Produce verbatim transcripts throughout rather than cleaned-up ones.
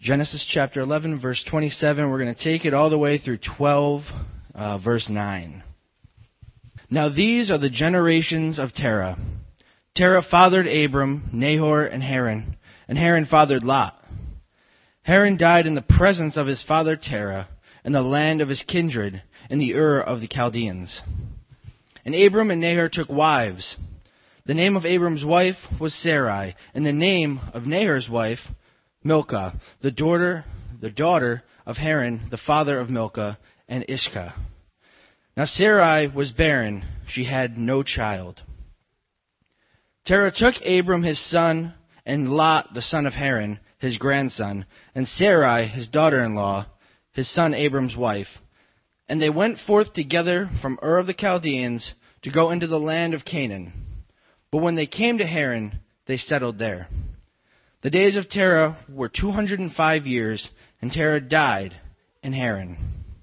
Genesis chapter eleven, verse twenty-seven. We're going to take it all the way through twelve, uh, verse nine. Now these are the generations of Terah. Terah fathered Abram, Nahor, and Haran, and Haran fathered Lot. Haran died in the presence of his father Terah, in the land of his kindred, in the Ur of the Chaldeans. And Abram and Nahor took wives. The name of Abram's wife was Sarai, and the name of Nahor's wife, Milcah, the daughter, the daughter of Haran, the father of Milcah, and Ishkah. Now Sarai was barren; she had no child. Terah took Abram his son, and Lot the son of Haran, his grandson, and Sarai his daughter-in-law, his son Abram's wife. And they went forth together from Ur of the Chaldeans to go into the land of Canaan. But when they came to Haran, they settled there. The days of Terah were two hundred and five years, and Terah died in Haran.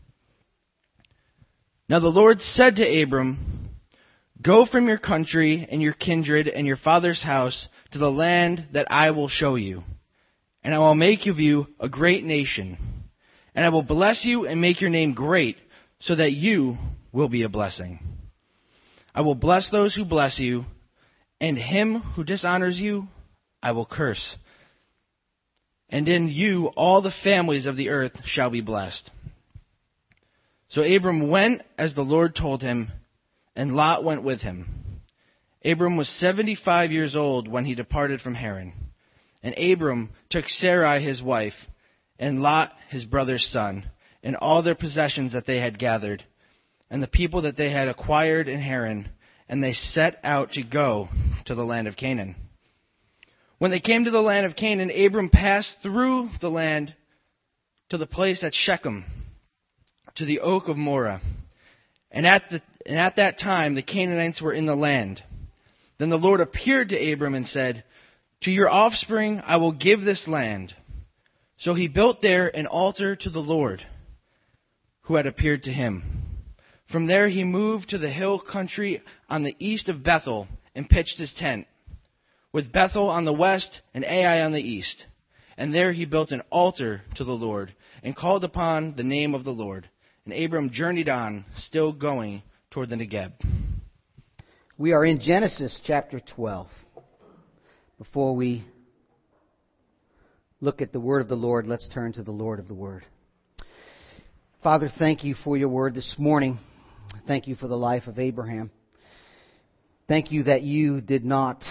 Now the Lord said to Abram, "Go from your country and your kindred and your father's house to the land that I will show you, and I will make of you a great nation, and I will bless you and make your name great, so that you will be a blessing. I will bless those who bless you, and him who dishonors you I will curse. And in you all the families of the earth shall be blessed." So Abram went as the Lord told him, and Lot went with him. Abram was seventy-five years old when he departed from Haran. And Abram took Sarai his wife, and Lot his brother's son, and all their possessions that they had gathered, and the people that they had acquired in Haran, and they set out to go to the land of Canaan. When they came to the land of Canaan, Abram passed through the land to the place at Shechem, to the oak of Moreh. And at, the, and at that time the Canaanites were in the land. Then the Lord appeared to Abram and said, "To your offspring I will give this land." So he built there an altar to the Lord, who had appeared to him. From there he moved to the hill country on the east of Bethel and pitched his tent, with Bethel on the west and Ai on the east. And there he built an altar to the Lord and called upon the name of the Lord. And Abram journeyed on, still going toward the Negeb. We are in Genesis chapter twelve. Before we look at the word of the Lord, let's turn to the Lord of the word. Father, thank you for your word this morning. Thank you for the life of Abraham. Thank you that you did not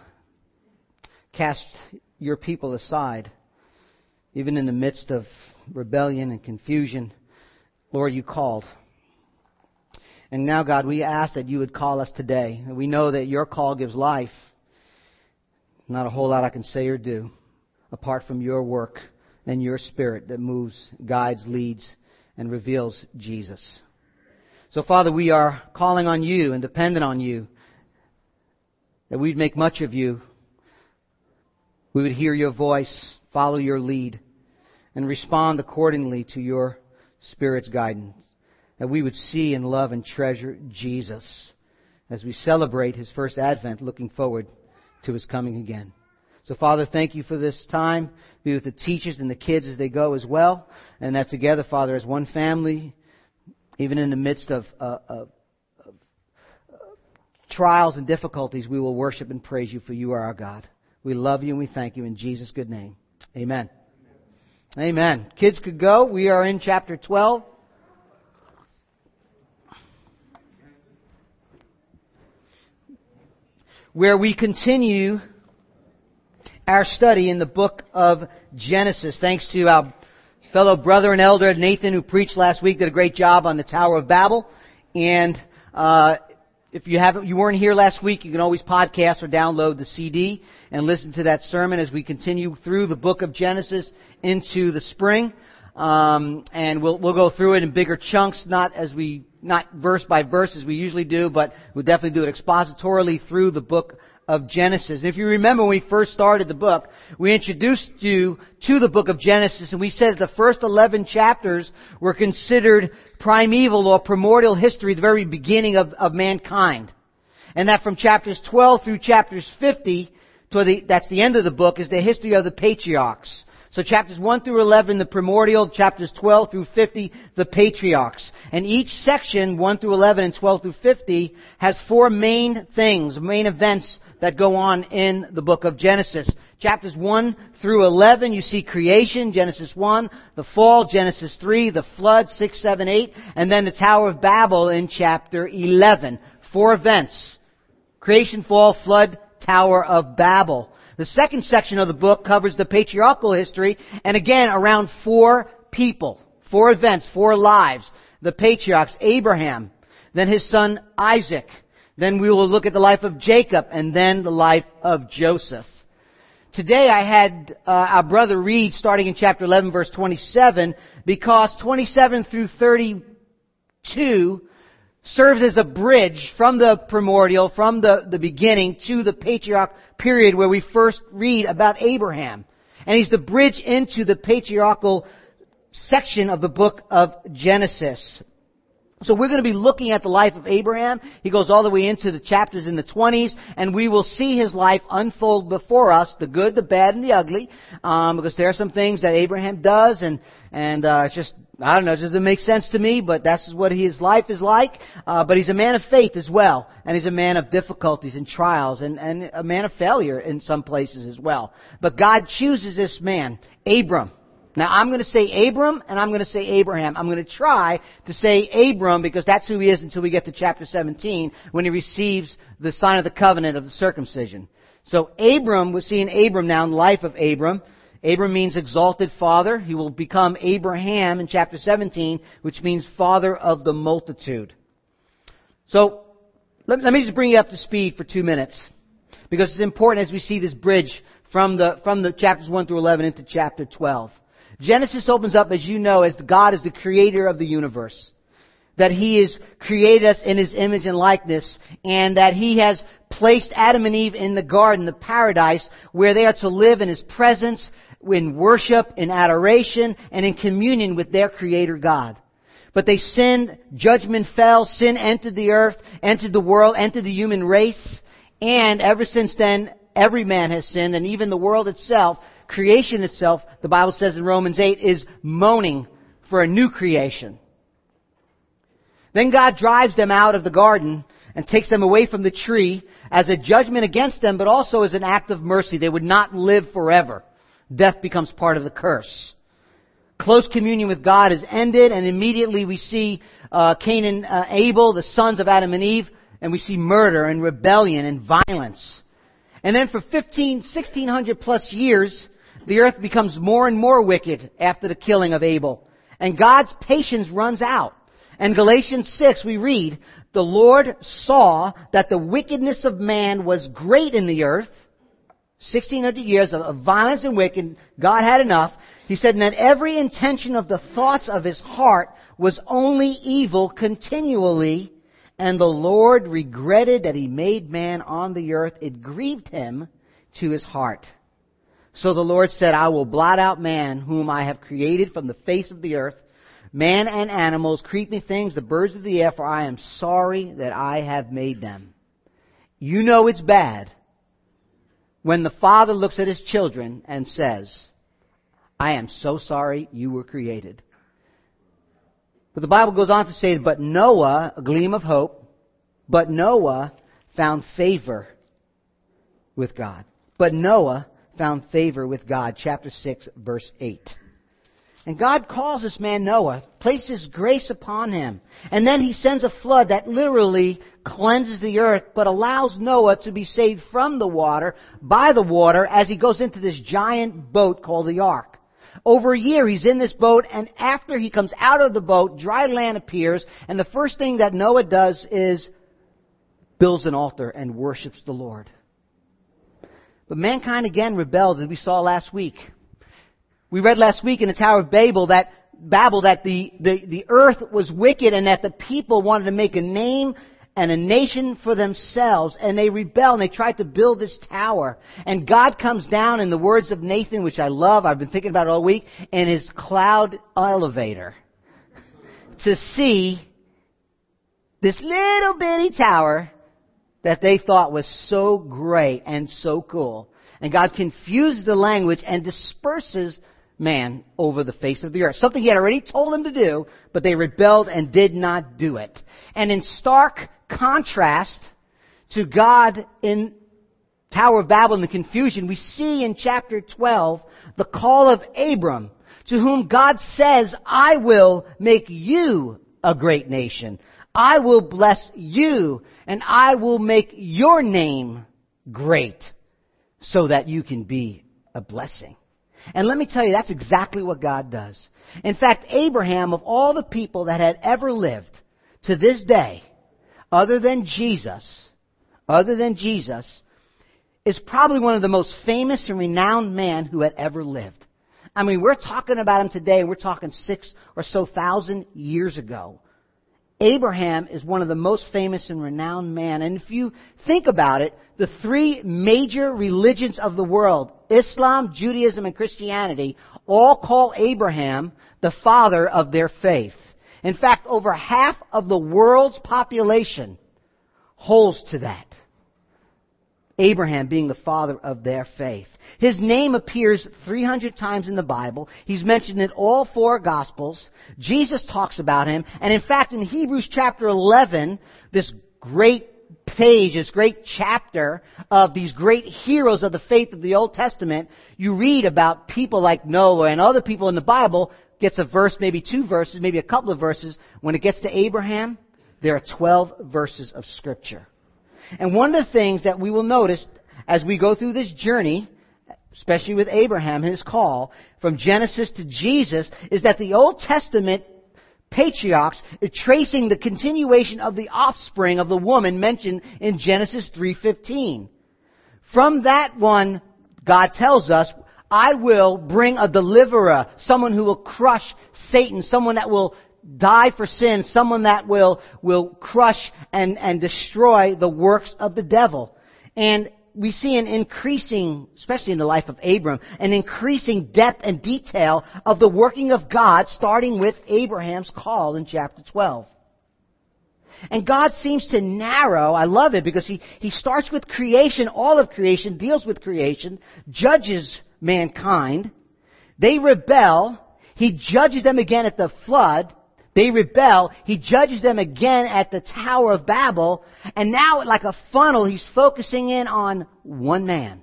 cast your people aside, even in the midst of rebellion and confusion. Lord, you called. And now, God, we ask that you would call us today. We know that your call gives life. Not a whole lot I can say or do apart from your work and your Spirit that moves, guides, leads, and reveals Jesus. So, Father, we are calling on you and dependent on you, that we'd make much of you. We would hear your voice, follow your lead, and respond accordingly to your Spirit's guidance. That we would see and love and treasure Jesus as we celebrate His first advent, looking forward to His coming again. So, Father, thank you for this time. Be with the teachers and the kids as they go as well. And that together, Father, as one family, even in the midst of, uh, of, of uh, trials and difficulties, we will worship and praise you, for you are our God. We love you and we thank you in Jesus' good name. Amen. Amen. Amen. Kids could go. We are in chapter twelve. Where we continue our study in the book of Genesis. Thanks to our fellow brother and elder Nathan, who preached last week, did a great job on the Tower of Babel. And uh, if you haven't, you weren't here last week, you can always podcast or download the C D and listen to that sermon as we continue through the book of Genesis into the spring. Um, and we'll we'll go through it in bigger chunks, not as we not verse by verse as we usually do, but we'll definitely do it expositorily through the book of Genesis. And if you remember when we first started the book, we introduced you to the book of Genesis, and we said that the first eleven chapters were considered primeval or primordial history, the very beginning of, of mankind. And that from chapters twelve through chapters fifty, to the, that's the end of the book, is the history of the patriarchs. So chapters one through eleven, the primordial, chapters twelve through fifty, the patriarchs. And each section, one through eleven and twelve through fifty, has four main things, main events that go on in the book of Genesis. Chapters one through eleven, you see creation, Genesis one, the fall, Genesis three, the flood, six, seven, eight, and then the Tower of Babel in chapter eleven. Four events. Creation, fall, flood, Tower of Babel. The second section of the book covers the patriarchal history, and again, around four people, four events, four lives. The patriarchs, Abraham, then his son Isaac, then we will look at the life of Jacob, and then the life of Joseph. Today I had uh, our brother read starting in chapter eleven, verse twenty-seven, because twenty-seven through thirty-two serves as a bridge from the primordial, from the, the beginning to the patriarch period where we first read about Abraham. And he's the bridge into the patriarchal section of the book of Genesis. So we're going to be looking at the life of Abraham. He goes all the way into the chapters in the twenties, and we will see his life unfold before us, the good, the bad, and the ugly, um, because there are some things that Abraham does, and and uh, it's just, I don't know, it doesn't make sense to me, but that's what his life is like. Uh, but he's a man of faith as well, and he's a man of difficulties and trials, and, and a man of failure in some places as well. But God chooses this man, Abram. Now, I'm going to say Abram, and I'm going to say Abraham. I'm going to try to say Abram because that's who he is until we get to chapter seventeen when he receives the sign of the covenant of the circumcision. So Abram, we're seeing Abram now in the life of Abram. Abram means exalted father. He will become Abraham in chapter seventeen, which means father of the multitude. So, let, let me just bring you up to speed for two minutes because it's important as we see this bridge from the, from the chapters one through eleven into chapter twelve. Genesis opens up, as you know, as God is the creator of the universe. That He has created us in His image and likeness, and that He has placed Adam and Eve in the garden, the paradise, where they are to live in His presence, in worship, in adoration, and in communion with their Creator God. But they sinned, judgment fell, sin entered the earth, entered the world, entered the human race, and ever since then, every man has sinned, and even the world itself, creation itself, the Bible says in Romans eight, is moaning for a new creation. Then God drives them out of the garden and takes them away from the tree as a judgment against them, but also as an act of mercy. They would not live forever. Death becomes part of the curse. Close communion with God is ended, and immediately we see uh, Cain and uh, Abel, the sons of Adam and Eve, and we see murder and rebellion and violence. And then for fifteen, sixteen hundred plus years, the earth becomes more and more wicked after the killing of Abel. And God's patience runs out. And Galatians six, we read, the Lord saw that the wickedness of man was great in the earth. sixteen hundred years of violence and wicked. God had enough. He said, and that every intention of the thoughts of his heart was only evil continually. And the Lord regretted that He made man on the earth. It grieved Him to His heart. So the Lord said, I will blot out man whom I have created from the face of the earth, man and animals, creeping things, the birds of the air, for I am sorry that I have made them. You know it's bad when the father looks at his children and says, I am so sorry you were created. But the Bible goes on to say, but Noah, a gleam of hope, but Noah found favor with God. But Noah found favor with God. Chapter six, verse eight. And God calls this man Noah, places grace upon him. And then He sends a flood that literally cleanses the earth, but allows Noah to be saved from the water, by the water, as he goes into this giant boat called the ark. Over a year he's in this boat, and after he comes out of the boat, dry land appears, and the first thing that Noah does is builds an altar and worships the Lord. But mankind again rebelled, as we saw last week. We read last week in the Tower of Babel that Babel that the, the, the earth was wicked and that the people wanted to make a name and a nation for themselves, and they rebelled and they tried to build this tower. And God comes down, in the words of Nathan, which I love, I've been thinking about it all week, in His cloud elevator to see this little bitty tower that they thought was so great and so cool. And God confuses the language and disperses man over the face of the earth. Something he had already told them to do, but they rebelled and did not do it. And in stark contrast to God in Tower of Babel and the confusion, we see in chapter twelve the call of Abram, to whom God says, I will make you a great nation. I will bless you, and I will make your name great, so that you can be a blessing. And let me tell you, that's exactly what God does. In fact, Abraham, of all the people that had ever lived to this day, other than Jesus, other than Jesus, is probably one of the most famous and renowned men who had ever lived. I mean, we're talking about him today, and we're talking six or so thousand years ago. Abraham is one of the most famous and renowned men. And if you think about it, the three major religions of the world, Islam, Judaism, and Christianity, all call Abraham the father of their faith. In fact, over half of the world's population holds to that. Abraham being the father of their faith. His name appears three hundred times in the Bible. He's mentioned in all four Gospels. Jesus talks about him. And in fact, in Hebrews chapter eleven, this great page, this great chapter of these great heroes of the faith of the Old Testament, you read about people like Noah and other people in the Bible. Gets a verse, maybe two verses, maybe a couple of verses. When it gets to Abraham, there are twelve verses of Scripture. And one of the things that we will notice as we go through this journey, especially with Abraham, his call, from Genesis to Jesus, is that the Old Testament patriarchs are tracing the continuation of the offspring of the woman mentioned in Genesis three fifteen. From that one, God tells us, I will bring a deliverer, someone who will crush Satan, someone that will die for sin, someone that will, will crush and, and destroy the works of the devil. And we see an increasing, especially in the life of Abram, an increasing depth and detail of the working of God, starting with Abraham's call in chapter twelve. And God seems to narrow, I love it, because he, he starts with creation, all of creation, deals with creation, judges mankind. They rebel. He judges them again at the flood. They rebel. He judges them again at the Tower of Babel. And now, like a funnel, he's focusing in on one man.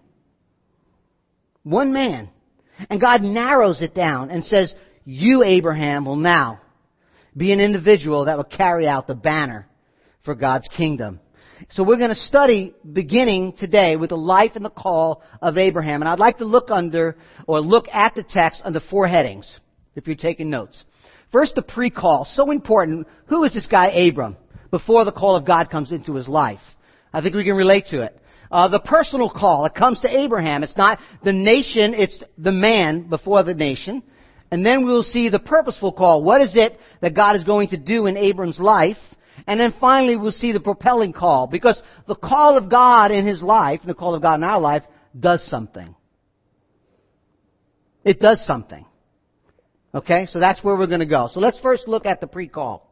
One man. And God narrows it down and says, you, Abraham, will now be an individual that will carry out the banner for God's kingdom. So we're going to study, beginning today, with the life and the call of Abraham. And I'd like to look under, or look at the text under four headings, if you're taking notes. First, the pre-call. So important. Who is this guy, Abram, before the call of God comes into his life? I think we can relate to it. Uh, the personal call. It comes to Abraham. It's not the nation. It's the man before the nation. And then we'll see the purposeful call. What is it that God is going to do in Abram's life? And then finally we'll see the propelling call. Because the call of God in his life, and the call of God in our life, does something. It does something. Okay, so that's where we're going to go. So let's first look at the pre-call.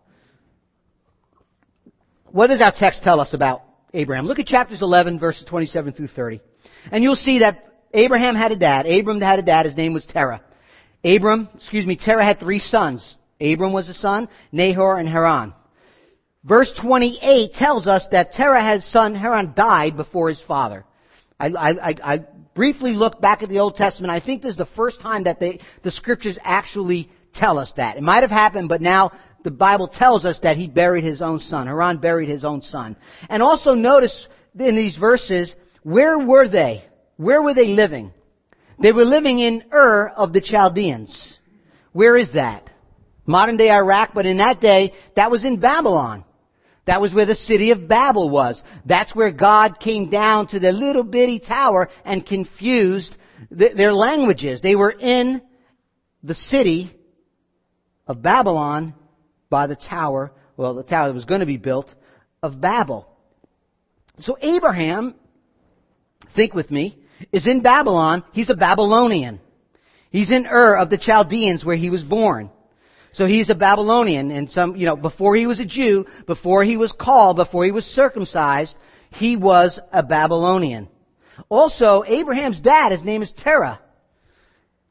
What does our text tell us about Abraham? Look at chapters eleven, verses twenty-seven through thirty. And you'll see that Abraham had a dad. Abram had a dad. His name was Terah. Abram, excuse me, Terah had three sons. Abram was a son, Nahor, and Haran. Verse twenty-eight tells us that Terah had a son. Haran died before his father. I, I, I, I briefly looked back at the Old Testament. I think this is the first time that they, the Scriptures actually tell us that. It might have happened, but now the Bible tells us that he buried his own son. Haran buried his own son. And also notice in these verses, where were they? Where were they living? They were living in Ur of the Chaldeans. Where is that? Modern day Iraq, but in that day, that was in Babylon. That was where the city of Babel was. That's where God came down to the little bitty tower and confused th- their languages. They were in the city of Babylon by the tower, well, the tower that was going to be built, of Babel. So Abraham, think with me, is in Babylon. He's a Babylonian. He's in Ur of the Chaldeans where he was born. So he's a Babylonian, and some, you know, before he was a Jew, before he was called, before he was circumcised, he was a Babylonian. Also, Abraham's dad, his name is Terah.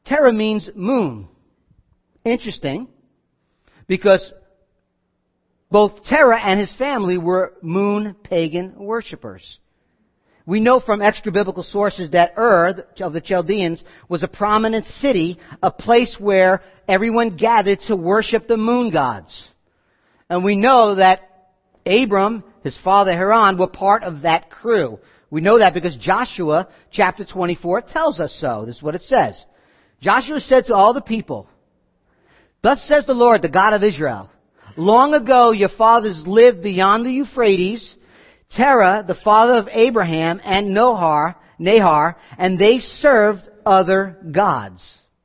Terah means moon. Interesting, because both Terah and his family were moon pagan worshippers. We know from extra-biblical sources that Ur of the Chaldeans was a prominent city, a place where everyone gathered to worship the moon gods. And we know that Abram, his father Haran, were part of that crew. We know that because Joshua chapter twenty-four tells us so. This is what it says. Joshua said to all the people, "Thus says the Lord, the God of Israel, long ago your fathers lived beyond the Euphrates, Terah, the father of Abraham, and Nahor, Nahor, and they served other gods."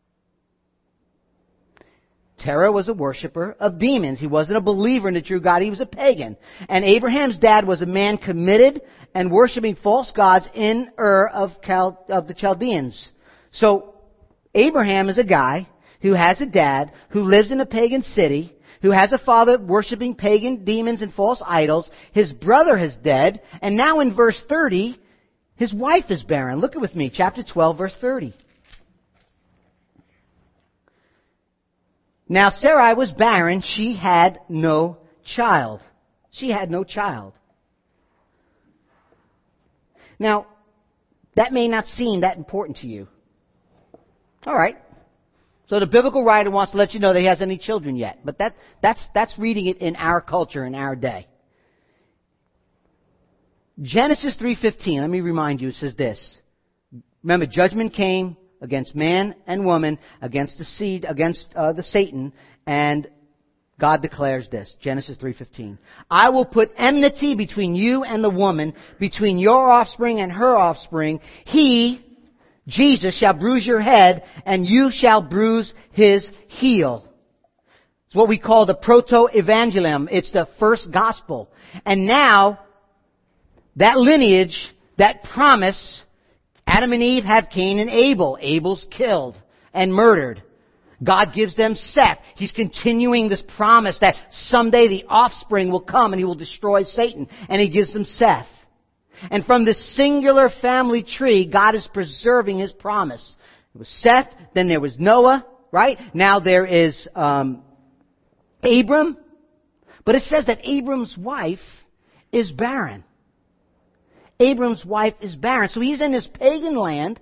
Terah was a worshiper of demons. He wasn't a believer in the true God. He was a pagan. And Abraham's dad was a man committed and worshiping false gods in Ur of, Chal- of the Chaldeans. So Abraham is a guy who has a dad who lives in a pagan city, who has a father worshiping pagan demons and false idols. His brother is dead. And now in verse thirty, his wife is barren. Look with me, chapter twelve, verse thirty. Now Sarai was barren. She had no child. She had no child. Now, that may not seem that important to you. All right. So the biblical writer wants to let you know that he hasn't any children yet. But that, that's, that's reading it in our culture, in our day. Genesis three fifteen, let me remind you, it says this. Remember, judgment came against man and woman, against the seed, against uh, the Satan, and God declares this, Genesis three fifteen. "I will put enmity between you and the woman, between your offspring and her offspring. He, Jesus, shall bruise your head, and you shall bruise his heel." It's what we call the proto-evangelium. It's the first gospel. And now, that lineage, that promise, Adam and Eve have Cain and Abel. Abel's killed and murdered. God gives them Seth. He's continuing this promise that someday the offspring will come and he will destroy Satan. And he gives them Seth. And from this singular family tree, God is preserving his promise. It was Seth, then there was Noah, right? Now there is um, Abram. But it says that Abram's wife is barren. Abram's wife is barren. So he's in this pagan land.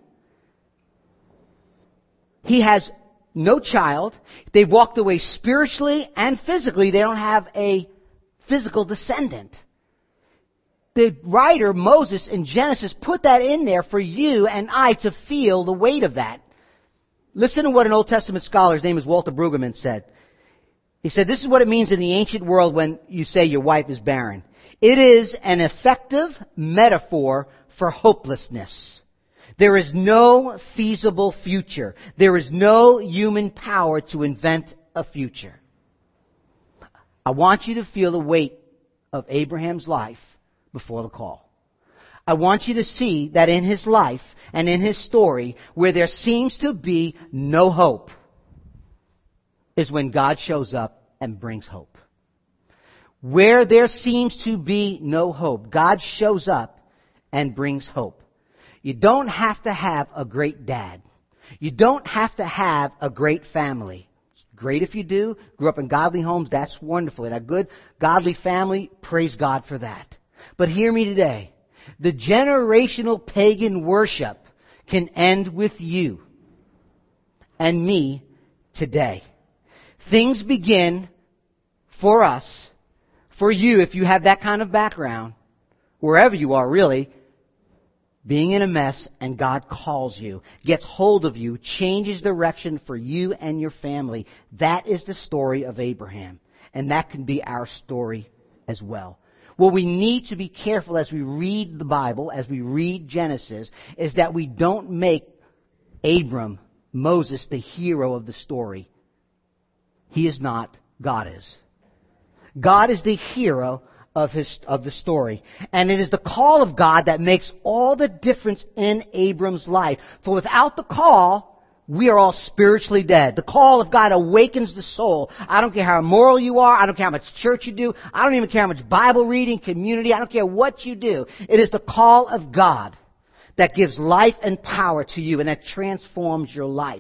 He has no child. They've walked away spiritually and physically. They don't have a physical descendant. The writer, Moses, in Genesis, put that in there for you and I to feel the weight of that. Listen to what an Old Testament scholar, his name is Walter Brueggemann, said. He said, this is what it means in the ancient world when you say your wife is barren. It is an effective metaphor for hopelessness. There is no feasible future. There is no human power to invent a future. I want you to feel the weight of Abraham's life before the call. I want you to see that in his life and in his story, where there seems to be no hope, is when God shows up and brings hope. Where there seems to be no hope, God shows up and brings hope. You don't have to have a great dad. You don't have to have a great family. It's great if you do. Grew up in godly homes, that's wonderful. And a good, godly family, praise God for that. But hear me today. The generational pagan worship can end with you and me today. Things begin for us, for you, if you have that kind of background, wherever you are really, being in a mess, and God calls you, gets hold of you, changes direction for you and your family. That is the story of Abraham. And that can be our story as well. What we need to be careful as we read the Bible, as we read Genesis, is that we don't make Abram, Moses, the hero of the story. He is not. God is. God is the hero of his of the story. And it is the call of God that makes all the difference in Abram's life. For without the call, we are all spiritually dead. The call of God awakens the soul. I don't care how moral you are. I don't care how much church you do. I don't even care how much Bible reading, community. I don't care what you do. It is the call of God that gives life and power to you and that transforms your life.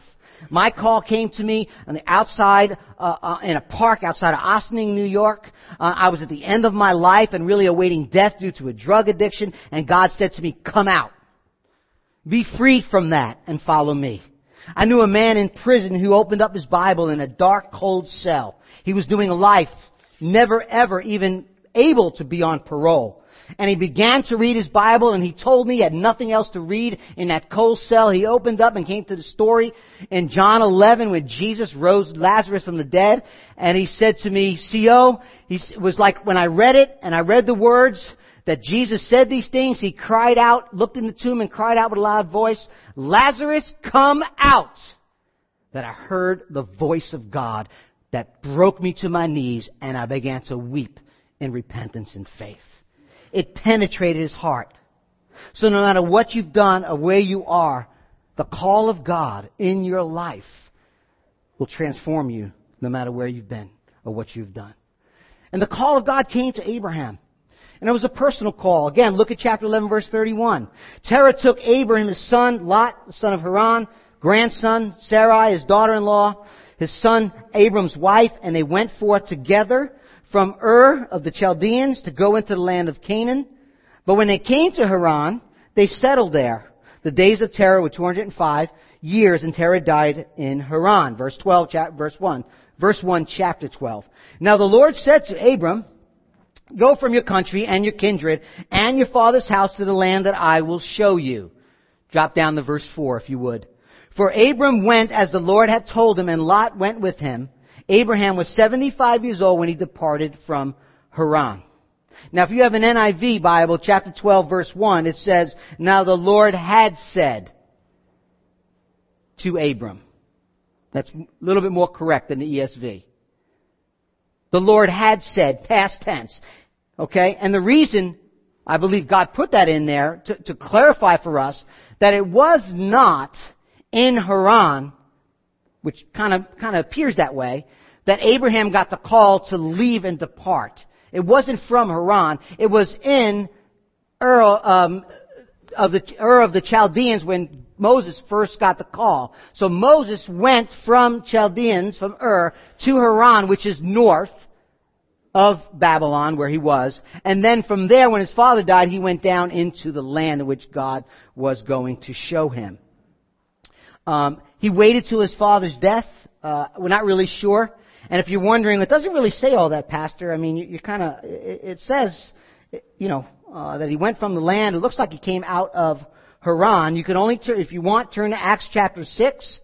My call came to me on the outside, uh, uh, in a park outside of Ossining, New York. Uh, I was at the end of my life and really awaiting death due to a drug addiction. And God said to me, come out. Be freed from that and follow me. I knew a man in prison who opened up his Bible in a dark, cold cell. He was doing a life, never ever even able to be on parole. And he began to read his Bible, and he told me he had nothing else to read in that cold cell. He opened up and came to the story in John eleven when Jesus rose Lazarus from the dead. And he said to me, C O, he was like when I read it and I read the words that Jesus said these things, he cried out, looked in the tomb and cried out with a loud voice, Lazarus, come out! That I heard the voice of God that broke me to my knees, and I began to weep in repentance and faith. It penetrated his heart. So no matter what you've done or where you are, the call of God in your life will transform you no matter where you've been or what you've done. And the call of God came to Abraham. And it was a personal call. Again, look at chapter eleven, verse thirty-one. Terah took Abraham, his son, Lot, the son of Haran, grandson, Sarai, his daughter-in-law, his son, Abram's wife, and they went forth together from Ur of the Chaldeans to go into the land of Canaan. But when they came to Haran, they settled there. The days of Terah were two hundred five years, and Terah died in Haran. Verse twelve, verse one. Verse one, chapter twelve. Now the Lord said to Abram, go from your country and your kindred and your father's house to the land that I will show you. Drop down to verse four if you would. For Abram went as the Lord had told him, and Lot went with him. Abraham was seventy-five years old when he departed from Haran. Now if you have an N I V Bible, chapter twelve, verse one, it says, now the Lord had said to Abram. That's a little bit more correct than the E S V. The Lord had said, past tense. Okay? And the reason I believe God put that in there to, to clarify for us that it was not in Haran, which kind of kind of appears that way, that Abraham got the call to leave and depart. It wasn't from Haran. It was in Ur um, of the Ur of the Chaldeans when Moses first got the call. So Moses went from Chaldeans, from Ur, to Haran, which is north of Babylon, where he was. And then from there, when his father died, he went down into the land in which God was going to show him. Um, he waited till his father's death. Uh, we're not really sure. And if you're wondering, it doesn't really say all that, Pastor. I mean, you, you kind of, it, it says, you know, uh, that he went from the land. It looks like he came out of Haran. You can only, turn, if you want, turn to Acts chapter six.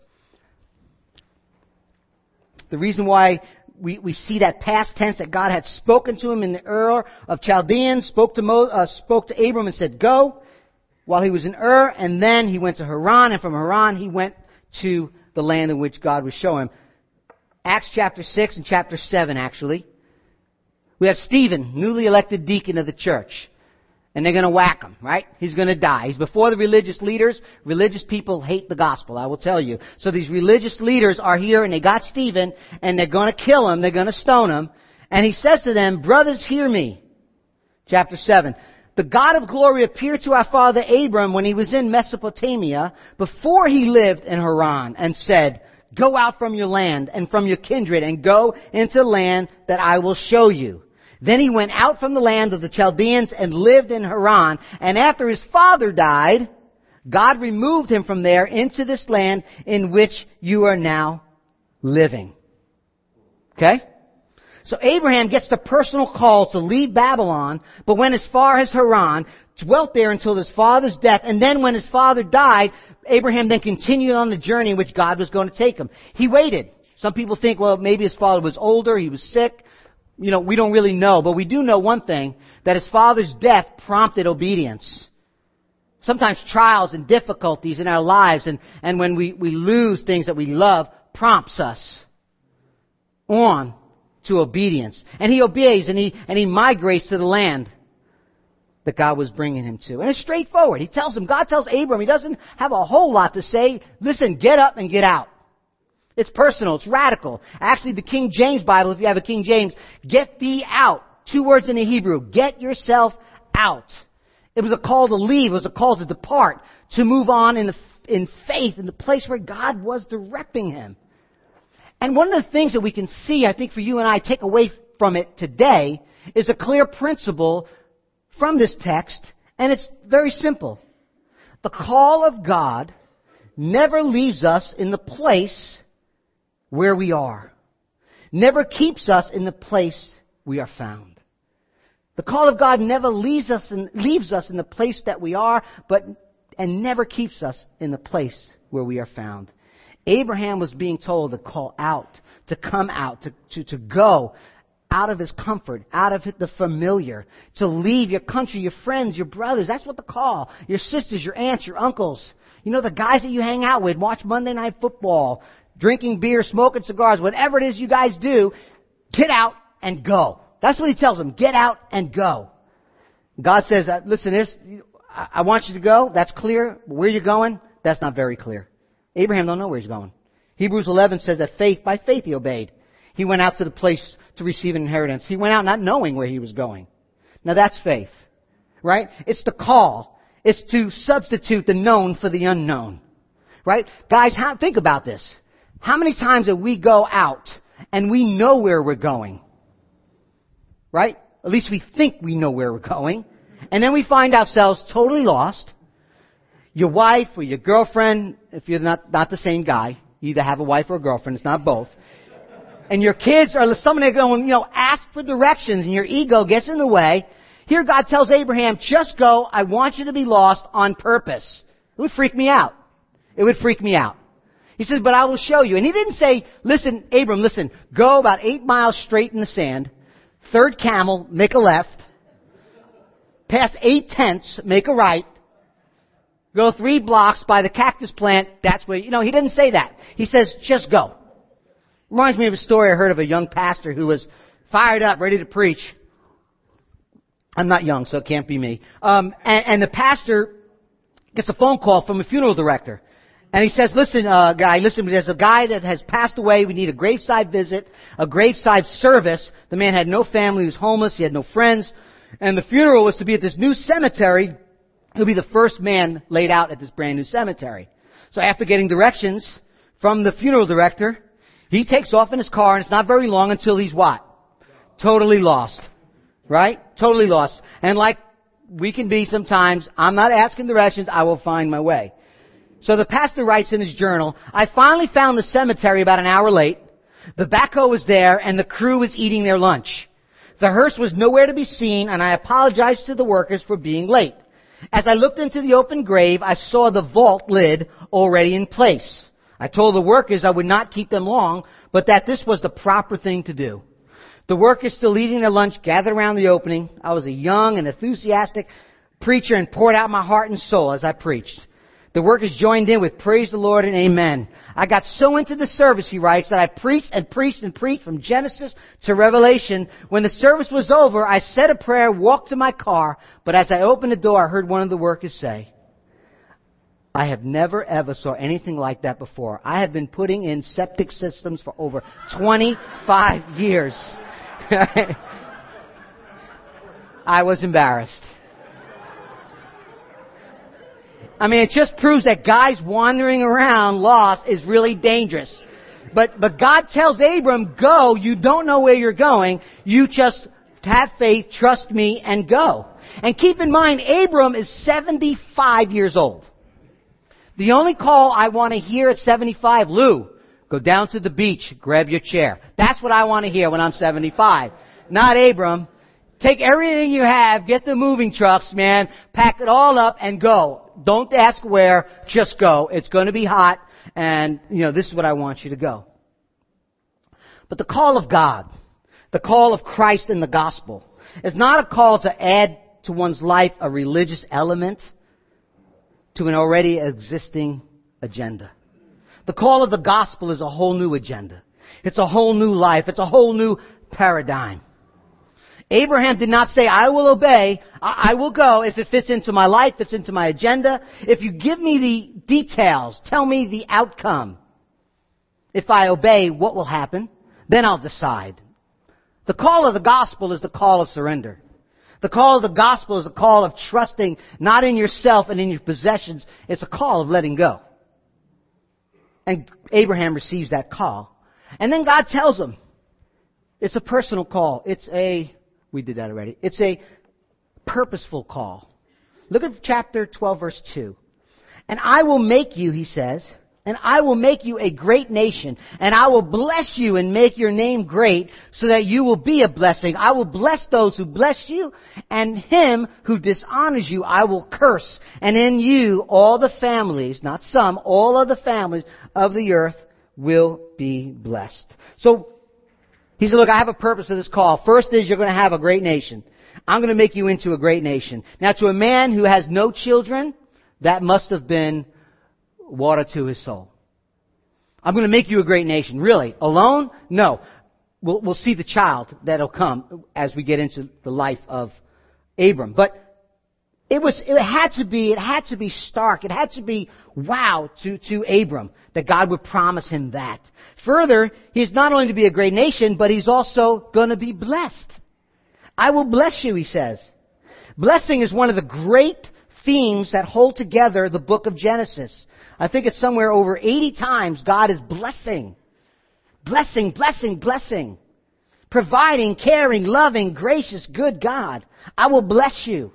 The reason why we, we see that past tense that God had spoken to him in the Ur of Chaldeans, spoke to Mo, uh, spoke to Abram and said, go, while he was in Ur, and then he went to Haran, and from Haran he went to the land in which God would show him. Acts chapter six and chapter seven, actually. We have Stephen, newly elected deacon of the church. And they're going to whack him, right? He's going to die. He's before the religious leaders. Religious people hate the gospel, I will tell you. So these religious leaders are here, and they got Stephen, and they're going to kill him. They're going to stone him. And he says to them, brothers, hear me. Chapter seven. The God of glory appeared to our father Abram when he was in Mesopotamia, before he lived in Haran, and said, go out from your land and from your kindred, and go into the land that I will show you. Then he went out from the land of the Chaldeans and lived in Haran. And after his father died, God removed him from there into this land in which you are now living. Okay? So Abraham gets the personal call to leave Babylon, but went as far as Haran, dwelt there until his father's death, and then when his father died, Abraham then continued on the journey in which God was going to take him. He waited. Some people think, well, maybe his father was older, he was sick. You know, we don't really know, but we do know one thing, that his father's death prompted obedience. Sometimes trials and difficulties in our lives, and, and when we, we lose things that we love, prompts us on to obedience. And he obeys, and he, and he migrates to the land that God was bringing him to. And it's straightforward. He tells him, God tells Abram, he doesn't have a whole lot to say. Listen, get up and get out. It's personal. It's radical. Actually, the King James Bible, if you have a King James, get thee out. Two words in the Hebrew. Get yourself out. It was a call to leave. It was a call to depart. To move on in the in faith in the place where God was directing him. And one of the things that we can see, I think for you and I, take away from it today is a clear principle from this text, and it's very simple. The call of God never leaves us in the place where we are. Never keeps us in the place we are found. The call of God never leaves us in, leaves us in the place that we are, but and never keeps us in the place where we are found. Abraham was being told to call out, to come out, to, to, to go out of his comfort, out of the familiar, to leave your country, your friends, your brothers. That's what the call. Your sisters, your aunts, your uncles. You know, the guys that you hang out with, watch Monday Night Football, drinking beer, smoking cigars, whatever it is you guys do, get out and go. That's what he tells them. Get out and go. God says, listen, this, I want you to go. That's clear. Where you're going, that's not very clear. Abraham don't know where he's going. Hebrews eleven says that faith, by faith he obeyed. He went out to the place to receive an inheritance. He went out not knowing where he was going. Now that's faith, right? It's the call. It's to substitute the known for the unknown, right? Guys, how, think about this. How many times do we go out and we know where we're going, right? At least we think we know where we're going. And then we find ourselves totally lost. Your wife or your girlfriend, if you're not, not the same guy, you either have a wife or a girlfriend, it's not both. And your kids are someone that going, you know, ask for directions and your ego gets in the way. Here God tells Abraham, just go, I want you to be lost on purpose. It would freak me out. It would freak me out. He says, but I will show you. And he didn't say, listen, Abram, listen, go about eight miles straight in the sand, third camel, make a left, pass eight tents, make a right, go three blocks by the cactus plant, that's where, you know, he didn't say that. He says, just go. Reminds me of a story I heard of a young pastor who was fired up, ready to preach. I'm not young, so it can't be me. Um, and, and the pastor gets a phone call from a funeral director. And he says, listen, uh, guy, listen, there's a guy that has passed away. We need a graveside visit, a graveside service. The man had no family. He was homeless. He had no friends. And the funeral was to be at this new cemetery. He'll be the first man laid out at this brand new cemetery. So after getting directions from the funeral director, he takes off in his car, and it's not very long until he's what? Totally lost. Right? Totally lost. And like we can be sometimes, I'm not asking directions, I will find my way. So the pastor writes in his journal, I finally found the cemetery about an hour late. The backhoe was there, and the crew was eating their lunch. The hearse was nowhere to be seen, and I apologized to the workers for being late. As I looked into the open grave, I saw the vault lid already in place. I told the workers I would not keep them long, but that this was the proper thing to do. The workers still eating their lunch gathered around the opening. I was a young and enthusiastic preacher and poured out my heart and soul as I preached. The workers joined in with praise the Lord and amen. I got so into the service, he writes, that I preached and preached and preached from Genesis to Revelation. When the service was over, I said a prayer, walked to my car, but as I opened the door, I heard one of the workers say, I have never ever saw anything like that before. I have been putting in septic systems for over twenty-five years. I was embarrassed. I mean, it just proves that guys wandering around lost is really dangerous. But, but God tells Abram, go, you don't know where you're going, you just have faith, trust me, and go. And keep in mind, Abram is seventy-five years old. The only call I want to hear at seventy-five, Lou, go down to the beach, grab your chair. That's what I want to hear when I'm seventy-five. Not Abram. Take everything you have, get the moving trucks, man, pack it all up and go. Don't ask where, just go. It's going to be hot, and, you know, this is what I want you to go. But the call of God, the call of Christ in the gospel, is not a call to add to one's life a religious element to an already existing agenda. The call of the gospel is a whole new agenda. It's a whole new life. It's a whole new paradigm. Abraham did not say, I will obey, I will go if it fits into my life, fits into my agenda. If you give me the details, tell me the outcome. If I obey, what will happen? Then I'll decide. The call of the gospel is the call of surrender. The call of the gospel is the call of trusting not in yourself and in your possessions. It's a call of letting go. And Abraham receives that call. And then God tells him, it's a personal call. It's a, we did that already. It's a purposeful call. Look at chapter twelve, verse two. And I will make you, he says, and I will make you a great nation, and I will bless you and make your name great, so that you will be a blessing. I will bless those who bless you, and him who dishonors you I will curse. And in you all the families, not some, all of the families of the earth will be blessed. So, he said, look, I have a purpose for this call. First is you're going to have a great nation. I'm going to make you into a great nation. Now, to a man who has no children, that must have been water to his soul. I'm going to make you a great nation. Really? Alone? No. We'll, we'll see the child that'll come as we get into the life of Abram. But it was, it had to be, it had to be stark. It had to be wow to, to Abram that God would promise him that. Further, he's not only to be a great nation, but he's also going to be blessed. I will bless you, he says. Blessing is one of the great themes that hold together the book of Genesis. I think it's somewhere over eighty times God is blessing. Blessing, blessing, blessing. Providing, caring, loving, gracious, good God. I will bless you.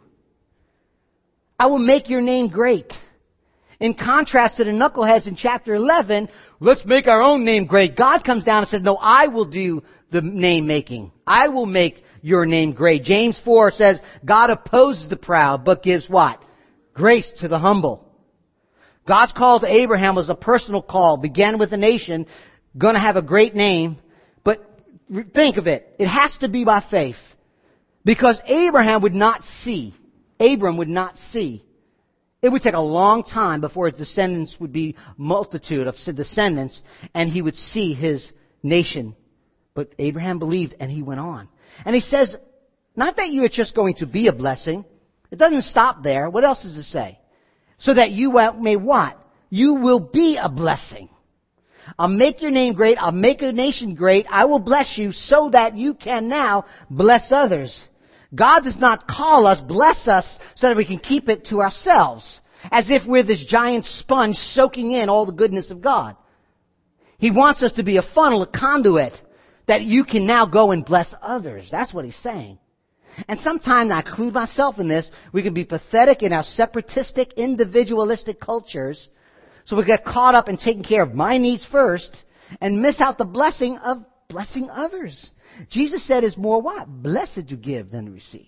I will make your name great. In contrast to the knuckleheads in chapter eleven, let's make our own name great. God comes down and says, no, I will do the name making. I will make your name great. James four says, God opposes the proud, but gives what? Grace to the humble. God's call to Abraham was a personal call. Began with a nation, going to have a great name. But think of it. It has to be by faith. Because Abraham would not see. Abram would not see. It would take a long time before his descendants would be multitude of descendants, and he would see his nation. But Abraham believed, and he went on. And he says, not that you are just going to be a blessing. It doesn't stop there. What else does it say? So that you may what? You will be a blessing. I'll make your name great. I'll make a nation great. I will bless you so that you can now bless others. God does not call us, bless us, so that we can keep it to ourselves, as if we're this giant sponge soaking in all the goodness of God. He wants us to be a funnel, a conduit, that you can now go and bless others. That's what he's saying. And sometimes, I include myself in this, we can be pathetic in our separatistic, individualistic cultures, so we get caught up in taking care of my needs first, and miss out the blessing of blessing others. Jesus said it's more what? Blessed to give than to receive.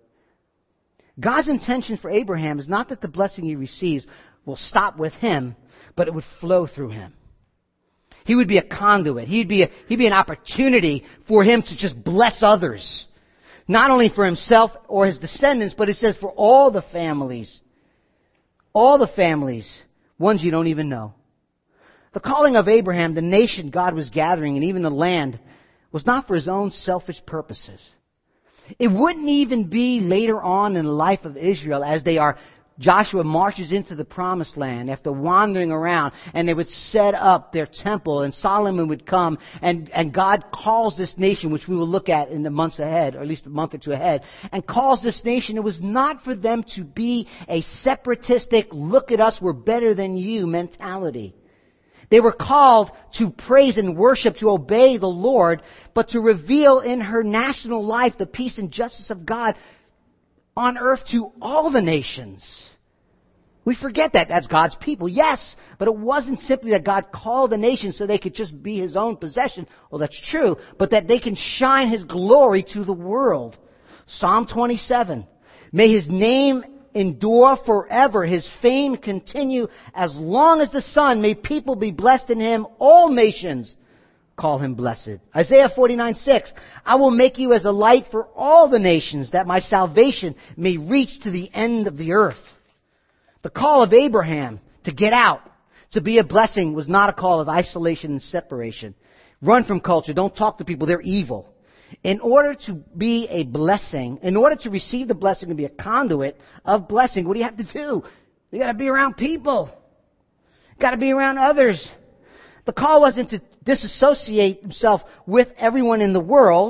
God's intention for Abraham is not that the blessing he receives will stop with him, but it would flow through him. He would be a conduit. He'd be a, he'd be an opportunity for him to just bless others. Not only for himself or his descendants, but it says for all the families. All the families. Ones you don't even know. The calling of Abraham, the nation God was gathering, and even the land, was not for his own selfish purposes. It wouldn't even be later on in the life of Israel as they are, Joshua marches into the promised land after wandering around, and they would set up their temple, and Solomon would come, and, and God calls this nation, which we will look at in the months ahead, or at least a month or two ahead, and calls this nation. It was not for them to be a separatistic, look at us, we're better than you mentality. They were called to praise and worship, to obey the Lord, but to reveal in her national life the peace and justice of God on earth to all the nations. We forget that. That's God's people. Yes, but it wasn't simply that God called the nations so they could just be his own possession. Well, that's true. But that they can shine his glory to the world. Psalm twenty-seven. May his name endure forever. His fame continue as long as the sun. May people be blessed in him. All nations call him blessed. Isaiah forty-nine six. I will make you as a light for all the nations, that my salvation may reach to the end of the earth. The call of Abraham to get out, to be a blessing, was not a call of isolation and separation. Run from culture. Don't talk to people. They're evil. In order to be a blessing, in order to receive the blessing and be a conduit of blessing, what do you have to do? You got to be around people. You got to be around others. The call wasn't to disassociate himself with everyone in the world,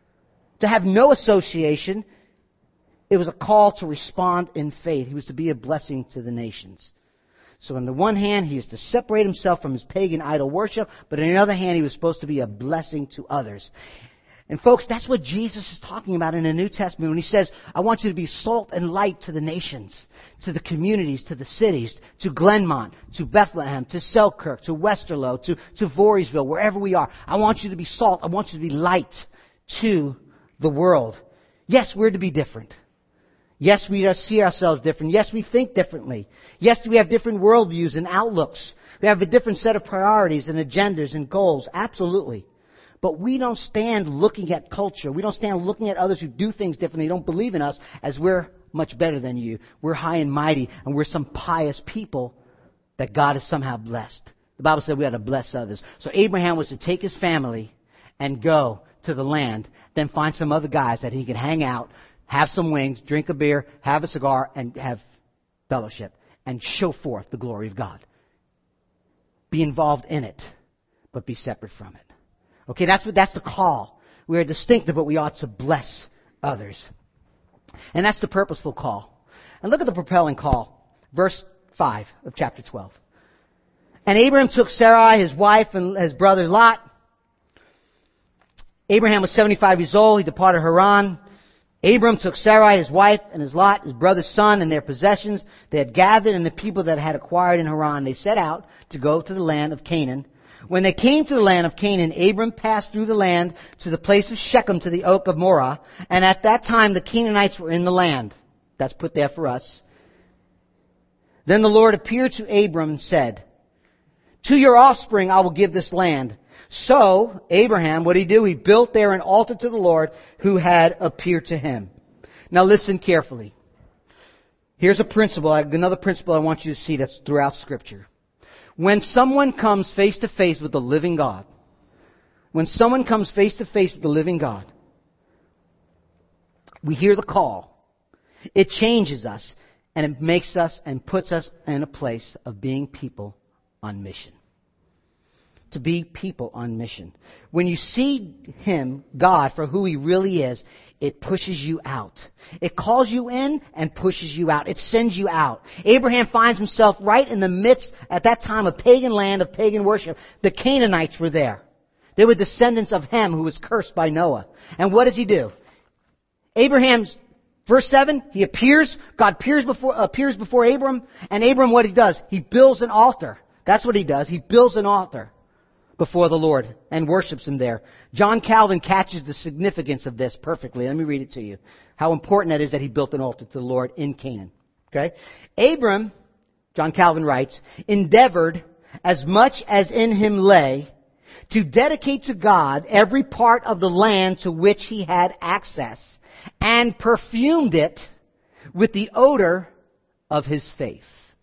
to have no association. It was a call to respond in faith. He was to be a blessing to the nations. So on the one hand, he is to separate himself from his pagan idol worship, but on the other hand, he was supposed to be a blessing to others. And folks, that's what Jesus is talking about in the New Testament when he says, I want you to be salt and light to the nations, to the communities, to the cities, to Glenmont, to Bethlehem, to Selkirk, to Westerlo, to, to Voorheesville, wherever we are. I want you to be salt. I want you to be light to the world. Yes, we're to be different. Yes, we see ourselves different. Yes, we think differently. Yes, we have different worldviews and outlooks. We have a different set of priorities and agendas and goals. Absolutely. But we don't stand looking at culture. We don't stand looking at others who do things differently, don't believe in us, as we're much better than you. We're high and mighty, and we're some pious people that God has somehow blessed. The Bible said we had to bless others. So Abraham was to take his family and go to the land, then find some other guys that he could hang out, have some wings, drink a beer, have a cigar, and have fellowship, and show forth the glory of God. Be involved in it, but be separate from it. Okay, that's what that's the call. We are distinctive, but we ought to bless others. And that's the purposeful call. And look at the propelling call. Verse five of chapter twelve. And Abraham took Sarai, his wife, and his brother Lot. Abraham was seventy-five years old. He departed Haran. Abram took Sarai, his wife, and his Lot, his brother's son, and their possessions they had gathered, and the people that had acquired in Haran. They set out to go to the land of Canaan. When they came to the land of Canaan, Abram passed through the land to the place of Shechem, to the oak of Moreh. And at that time the Canaanites were in the land. That's put there for us. Then the Lord appeared to Abram and said, to your offspring I will give this land. So, Abraham, what did he do? He built there an altar to the Lord who had appeared to him. Now listen carefully. Here's a principle, another principle I want you to see that's throughout Scripture. When someone comes face to face with the living God, when someone comes face to face with the living God, we hear the call. It changes us, and it makes us and puts us in a place of being people on mission. To be people on mission. When you see Him, God, for who He really is, it pushes you out. It calls you in and pushes you out. It sends you out. Abraham finds himself right in the midst, at that time, of pagan land, of pagan worship. The Canaanites were there. They were descendants of Ham, who was cursed by Noah. And what does he do? Abraham's, verse seven, he appears, God appears before, appears before Abram, and Abram, what he does? He builds an altar. That's what he does. He builds an altar before the Lord and worships Him there. John Calvin catches the significance of this perfectly. Let me read it to you. How important that is that he built an altar to the Lord in Canaan. Okay? Abram, John Calvin writes, endeavored as much as in him lay to dedicate to God every part of the land to which he had access, and perfumed it with the odor of his faith.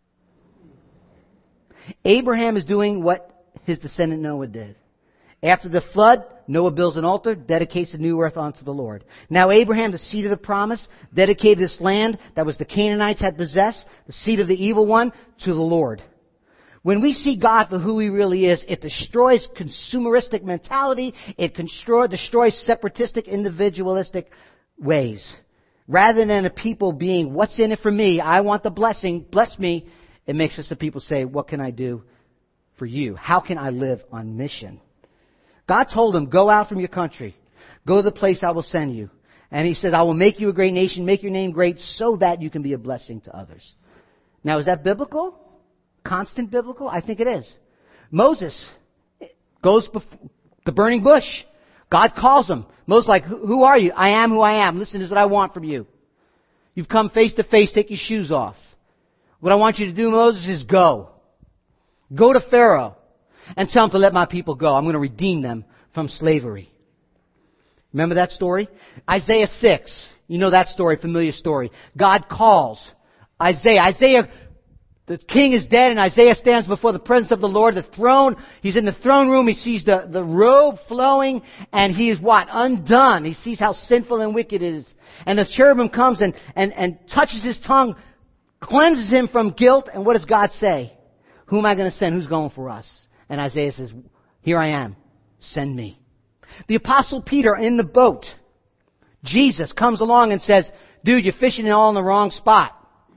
Abraham is doing what his descendant Noah did. After the flood, Noah builds an altar, dedicates the new earth unto the Lord. Now Abraham, the seed of the promise, dedicated this land that was the Canaanites had possessed, the seed of the evil one, to the Lord. When we see God for who He really is, it destroys consumeristic mentality. It destroy, destroys separatistic, individualistic ways. Rather than a people being, what's in it for me? I want the blessing. Bless me. It makes us the people say, what can I do for you? How can I live on mission? God told him, go out from your country. Go to the place I will send you. And He said, I will make you a great nation, make your name great, so that you can be a blessing to others. Now, is that biblical? Constant biblical? I think it is. Moses goes before the burning bush. God calls him. Moses like, who are you? I am who I am. Listen, this is what I want from you. You've come face to face, take your shoes off. What I want you to do, Moses, is go. Go to Pharaoh and tell him to let my people go. I'm going to redeem them from slavery. Remember that story? Isaiah six. You know that story, familiar story. God calls Isaiah. Isaiah, the king is dead, and Isaiah stands before the presence of the Lord, the throne. He's in the throne room. He sees the, the robe flowing, and he is what? Undone. He sees how sinful and wicked it is. And the cherubim comes and, and, and touches his tongue, cleanses him from guilt. And what does God say? Who am I going to send? Who's going for us? And Isaiah says, here I am. Send me. The Apostle Peter in the boat. Jesus comes along and says, dude, you're fishing all in the wrong spot.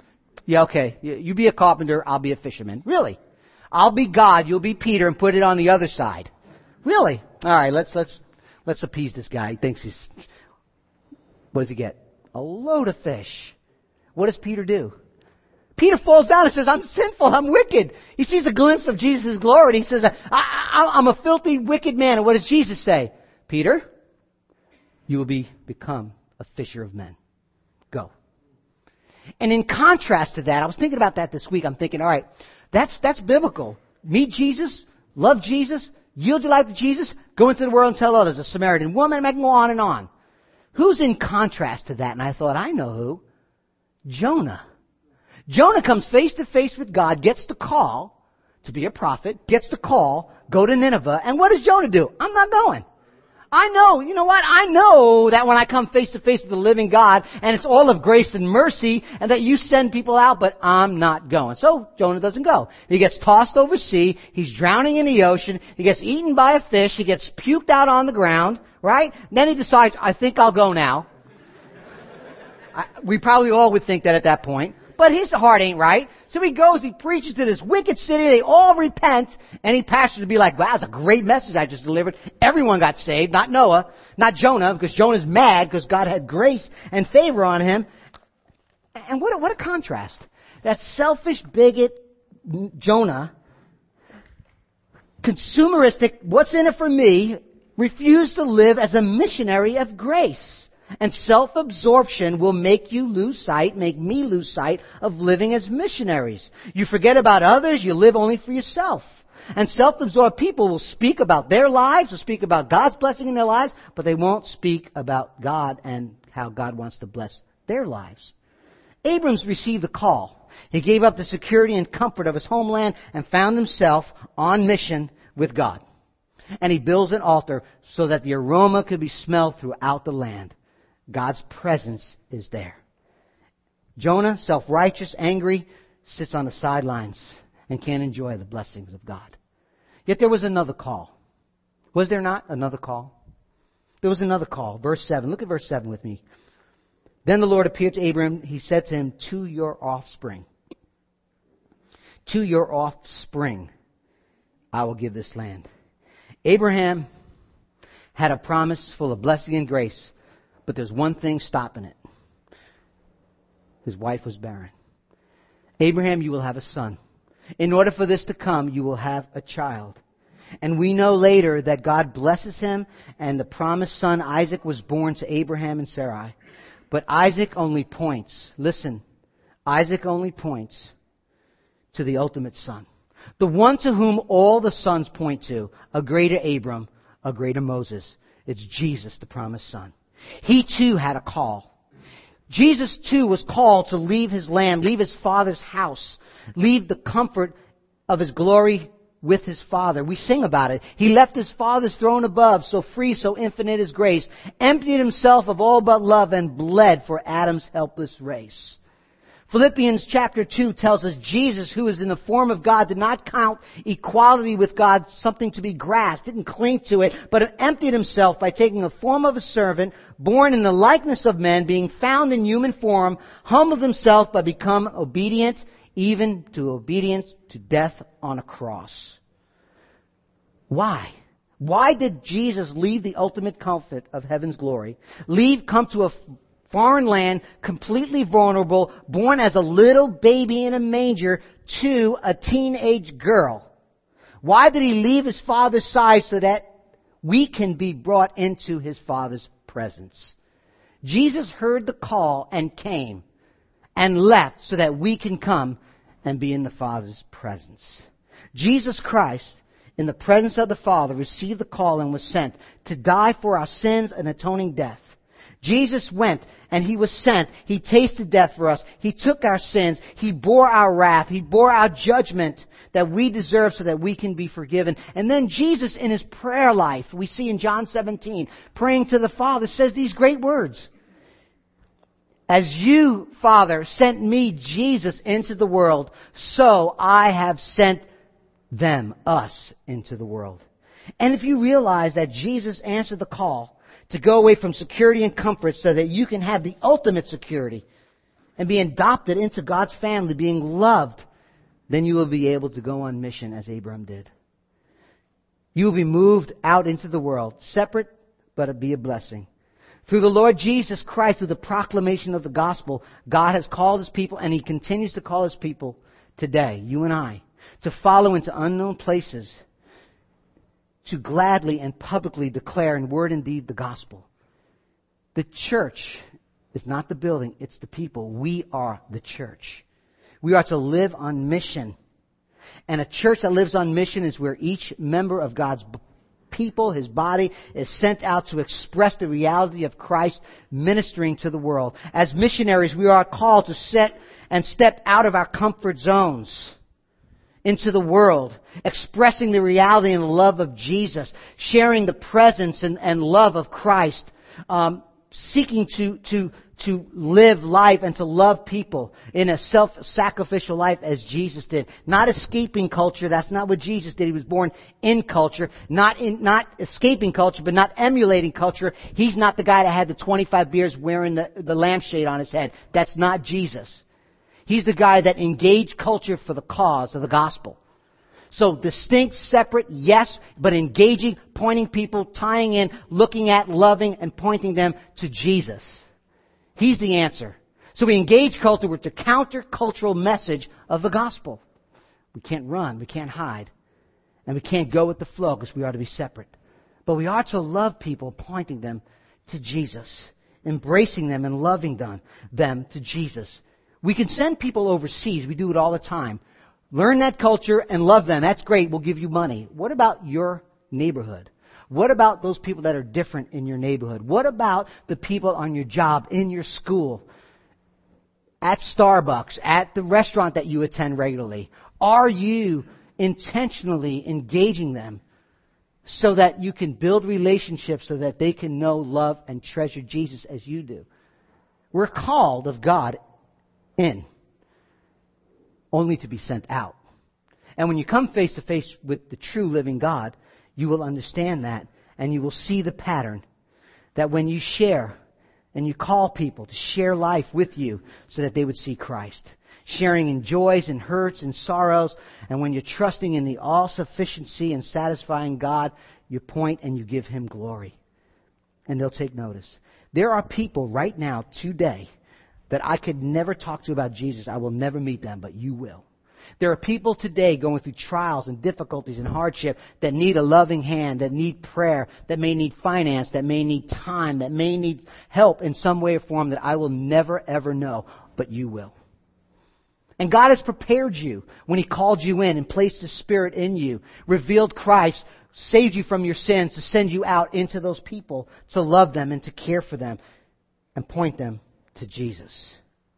Yeah, okay. You you be a carpenter, I'll be a fisherman. Really? I'll be God, you'll be Peter, and put it on the other side. Really? All right, let's let's let's appease this guy. He thinks he's... What does he get? A load of fish. What does Peter do? Peter falls down and says, I'm sinful, I'm wicked. He sees a glimpse of Jesus' glory and he says, I, I, I'm a filthy, wicked man. And what does Jesus say? Peter, you will be become a fisher of men. Go. And in contrast to that, I was thinking about that this week. I'm thinking, all right, that's that's biblical. Meet Jesus, love Jesus, yield your life to Jesus, go into the world and tell others. A Samaritan woman, I can go on and on. Who's in contrast to that? And I thought, I know who. Jonah. Jonah comes face to face with God, gets the call to be a prophet, gets the call, go to Nineveh, and what does Jonah do? I'm not going. I know, you know what? I know that when I come face to face with the living God, and it's all of grace and mercy, and that you send people out, but I'm not going. So Jonah doesn't go. He gets tossed overseas, he's drowning in the ocean, he gets eaten by a fish, he gets puked out on the ground, right? Then he decides, I think I'll go now. I, we probably all would think that at that point. But his heart ain't right. So he goes, he preaches to this wicked city, they all repent, and he passes to be like, wow, that's a great message I just delivered. Everyone got saved, not Noah, not Jonah, because Jonah's mad because God had grace and favor on him. And what a, what a contrast. That selfish bigot Jonah, consumeristic, what's in it for me, refused to live as a missionary of grace. And self-absorption will make you lose sight, make me lose sight of living as missionaries. You forget about others, you live only for yourself. And self-absorbed people will speak about their lives, will speak about God's blessing in their lives, but they won't speak about God and how God wants to bless their lives. Abram's received the call. He gave up the security and comfort of his homeland and found himself on mission with God. And he builds an altar so that the aroma could be smelled throughout the land. God's presence is there. Jonah, self-righteous, angry, sits on the sidelines and can't enjoy the blessings of God. Yet there was another call. Was there not another call? There was another call. Verse seven. Look at verse seven with me. Then the Lord appeared to Abram. He said to him, to your offspring. To your offspring I will give this land. Abraham had a promise full of blessing and grace. But there's one thing stopping it. His wife was barren. Abraham, you will have a son. In order for this to come, you will have a child. And we know later that God blesses him, and the promised son Isaac was born to Abraham and Sarai. But Isaac only points, listen, Isaac only points to the ultimate son. The one to whom all the sons point to, a greater Abram, a greater Moses. It's Jesus, the promised son. He too had a call. Jesus too was called to leave his land, leave his father's house, leave the comfort of his glory with his father. We sing about it. He left his father's throne above, so free, so infinite his grace, emptied himself of all but love and bled for Adam's helpless race. Philippians chapter two tells us Jesus, who is in the form of God, did not count equality with God something to be grasped, didn't cling to it, but emptied himself by taking the form of a servant, born in the likeness of men, being found in human form, humbled himself by becoming obedient, even to obedience to death on a cross. Why? Why did Jesus leave the ultimate comfort of heaven's glory, leave, come to a foreign land, completely vulnerable, born as a little baby in a manger to a teenage girl? Why did he leave his father's side so that we can be brought into his father's presence? Jesus heard the call and came and left so that we can come and be in the Father's presence. Jesus Christ, in the presence of the Father, received the call and was sent to die for our sins, an atoning death. Jesus went and he was sent. He tasted death for us. He took our sins. He bore our wrath. He bore our judgment that we deserve so that we can be forgiven. And then Jesus, in his prayer life, we see in John seventeen, praying to the Father, says these great words. As you, Father, sent me, Jesus, into the world, so I have sent them, us, into the world. And if you realize that Jesus answered the call to go away from security and comfort so that you can have the ultimate security and be adopted into God's family, being loved, then you will be able to go on mission as Abraham did. You will be moved out into the world, separate, but be a blessing. Through the Lord Jesus Christ, through the proclamation of the gospel, God has called His people, and He continues to call His people today, you and I, to follow into unknown places, to gladly and publicly declare in word and deed the gospel. The church is not the building, it's the people. We are the church. We are to live on mission. And a church that lives on mission is where each member of God's people, His body, is sent out to express the reality of Christ ministering to the world. As missionaries, we are called to set and step out of our comfort zones into the world, expressing the reality and the love of Jesus, sharing the presence and, and love of Christ, um, seeking to, to, to live life and to love people in a self-sacrificial life as Jesus did. Not escaping culture. That's not what Jesus did. He was born in culture. Not in, not escaping culture, but not emulating culture. He's not the guy that had the twenty-five beers wearing the, the lampshade on his head. That's not Jesus. He's the guy that engaged culture for the cause of the gospel. So distinct, separate, yes, but engaging, pointing people, tying in, looking at, loving, and pointing them to Jesus. He's the answer. So we engage culture with the counter-cultural message of the gospel. We can't run, we can't hide, and we can't go with the flow because we are to be separate. But we are to love people, pointing them to Jesus, embracing them and loving them, them to Jesus. We can send people overseas. We do it all the time. Learn that culture and love them. That's great. We'll give you money. What about your neighborhood? What about those people that are different in your neighborhood? What about the people on your job, in your school, at Starbucks, at the restaurant that you attend regularly? Are you intentionally engaging them so that you can build relationships so that they can know, love, and treasure Jesus as you do? We're called of God in, only to be sent out. And when you come face to face with the true living God, you will understand that, and you will see the pattern that when you share and you call people to share life with you so that they would see Christ, sharing in joys and hurts and sorrows, and when you're trusting in the all-sufficiency and satisfying God, you point and you give Him glory, and they'll take notice. There are people right now, today, that I could never talk to about Jesus. I will never meet them, but you will. There are people today going through trials and difficulties and hardship that need a loving hand, that need prayer, that may need finance, that may need time, that may need help in some way or form that I will never ever know, but you will. And God has prepared you when He called you in and placed His Spirit in you, revealed Christ, saved you from your sins to send you out into those people to love them and to care for them and point them to Jesus.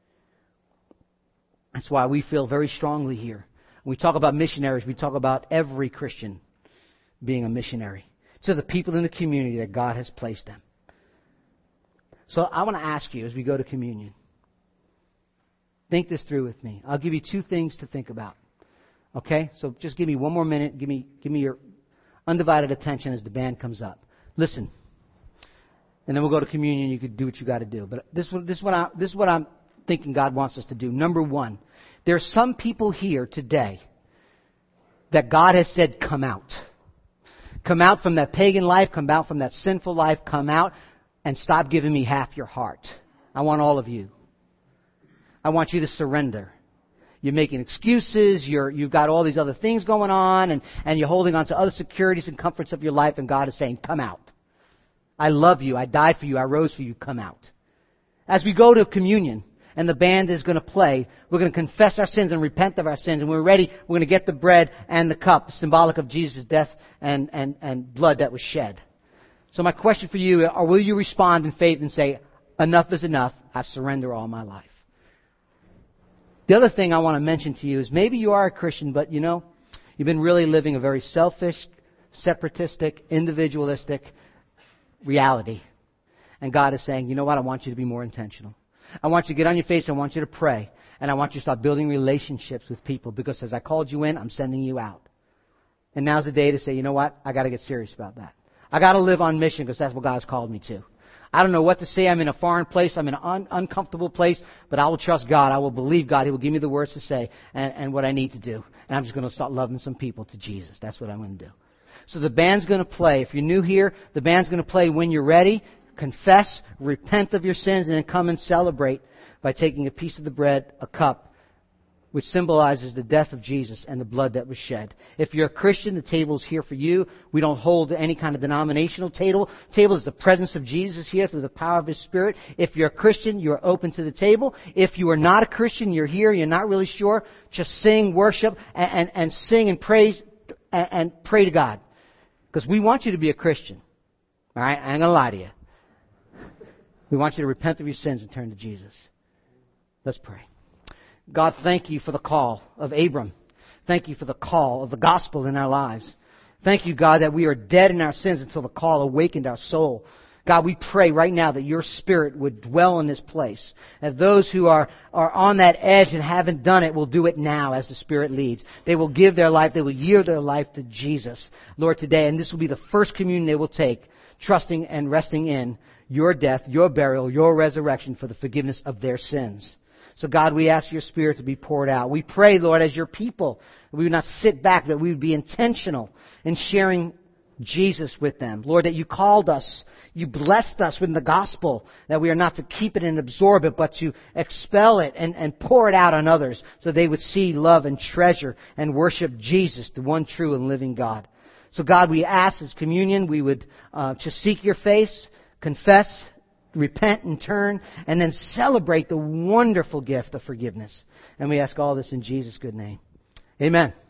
That's why we feel very strongly here. When we talk about missionaries, we talk about every Christian being a missionary to the people in the community that God has placed them. So I want to ask you as we go to communion, think this through with me. I'll give you two things to think about. Okay? So just give me one more minute. Give me, give me your undivided attention as the band comes up. Listen. And then we'll go to communion. You can do what you got to do. But this, this, is what I, this is what I'm thinking God wants us to do. Number one, there are some people here today that God has said, come out. Come out from that pagan life. Come out from that sinful life. Come out and stop giving me half your heart. I want all of you. I want you to surrender. You're making excuses. You're, you've got all these other things going on. And, and you're holding on to other securities and comforts of your life. And God is saying, come out. I love you. I died for you. I rose for you. Come out. As we go to communion and the band is going to play, we're going to confess our sins and repent of our sins. And when we're ready, we're going to get the bread and the cup, symbolic of Jesus' death and, and, and blood that was shed. So my question for you, or will you respond in faith and say, enough is enough. I surrender all my life. The other thing I want to mention to you is maybe you are a Christian, but you know, you've been really living a very selfish, separatistic, individualistic reality. And God is saying, you know what? I want you to be more intentional. I want you to get on your face. I want you to pray. And I want you to start building relationships with people. Because as I called you in, I'm sending you out. And now's the day to say, you know what? I got to get serious about that. I got to live on mission because that's what God's called me to. I don't know what to say. I'm in a foreign place. I'm in an un- uncomfortable place. But I will trust God. I will believe God. He will give me the words to say and, and what I need to do. And I'm just going to start loving some people to Jesus. That's what I'm going to do. So the band's going to play. If you're new here, the band's going to play when you're ready. Confess, repent of your sins, and then come and celebrate by taking a piece of the bread, a cup, which symbolizes the death of Jesus and the blood that was shed. If you're a Christian, the table is here for you. We don't hold any kind of denominational table. Table is the presence of Jesus here through the power of His Spirit. If you're a Christian, you're open to the table. If you are not a Christian, you're here, you're not really sure, just sing, worship, and, and, and sing and praise and, and pray to God. Because we want you to be a Christian. All right? I ain't going to lie to you. We want you to repent of your sins and turn to Jesus. Let's pray. God, thank you for the call of Abram. Thank you for the call of the gospel in our lives. Thank you, God, that we are dead in our sins until the call awakened our soul. God, we pray right now that your Spirit would dwell in this place. That those who are, are on that edge and haven't done it will do it now as the Spirit leads. They will give their life, they will yield their life to Jesus, Lord, today. And this will be the first communion they will take, trusting and resting in your death, your burial, your resurrection for the forgiveness of their sins. So God, we ask your Spirit to be poured out. We pray, Lord, as your people, we would not sit back, that we would be intentional in sharing Jesus with them. Lord, that you called us, you blessed us with the gospel, that we are not to keep it and absorb it, but to expel it and, and pour it out on others so they would see, love, and treasure and worship Jesus, the one true and living God. So God, we ask as communion, we would uh, just seek your face, confess, repent and turn, and then celebrate the wonderful gift of forgiveness. And we ask all this in Jesus' good name. Amen.